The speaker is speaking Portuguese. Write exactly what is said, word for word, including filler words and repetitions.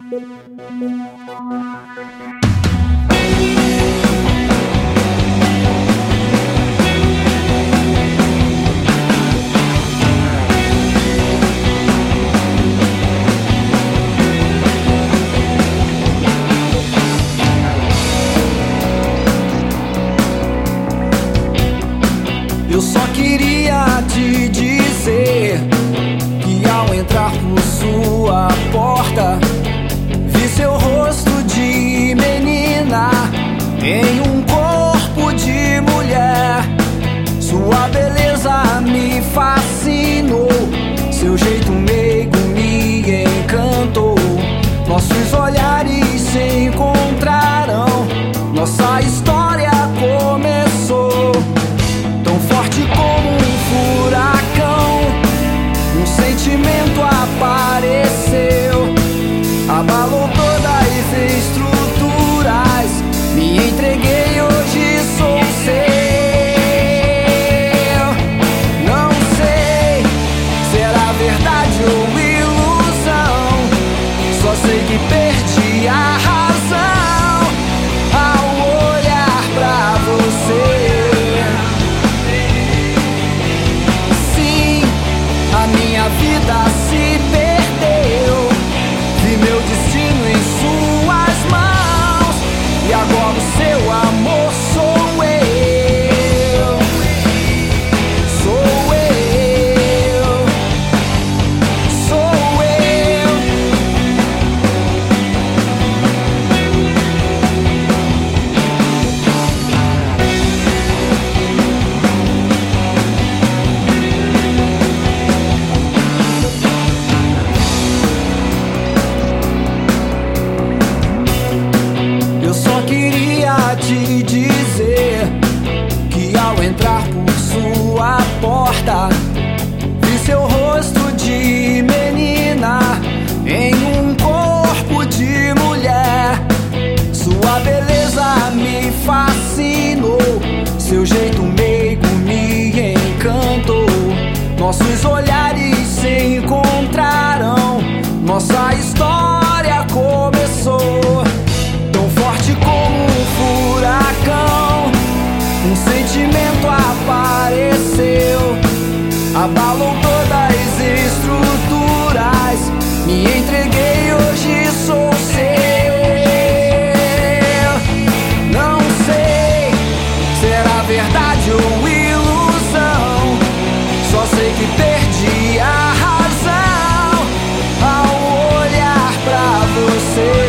Eu só queria te dizer que ao entrar por sua porta vi seu rosto de menina em um corpo de mulher. Sua beleza me fascinou, seu jeito meigo me encantou. Nossos olhares se encontraram, nossa história começou. Tão forte como um furacão, um sentimento apareceu, abalou todas as estruturas. Me entreguei, hoje sou seu. Não sei se era verdade ou ilusão, só sei que perdi a razão ao olhar pra você. Minha vida se perdeu, vi meu destino em suas mãos, e agora o seu amor sou eu. Sou eu. Sou eu. Te dizer que ao entrar por sua porta vi seu rosto de menina em um corpo de mulher. Sua beleza me fascinou, seu jeito meigo me encantou. Nossos olhares se encontraram, nossa história começou. Tão forte como um furacão, um sentimento apareceu, abalou todas as estruturas. Me entreguei, hoje sou seu. Não sei se era verdade ou ilusão, só sei que perdi a razão ao olhar pra você.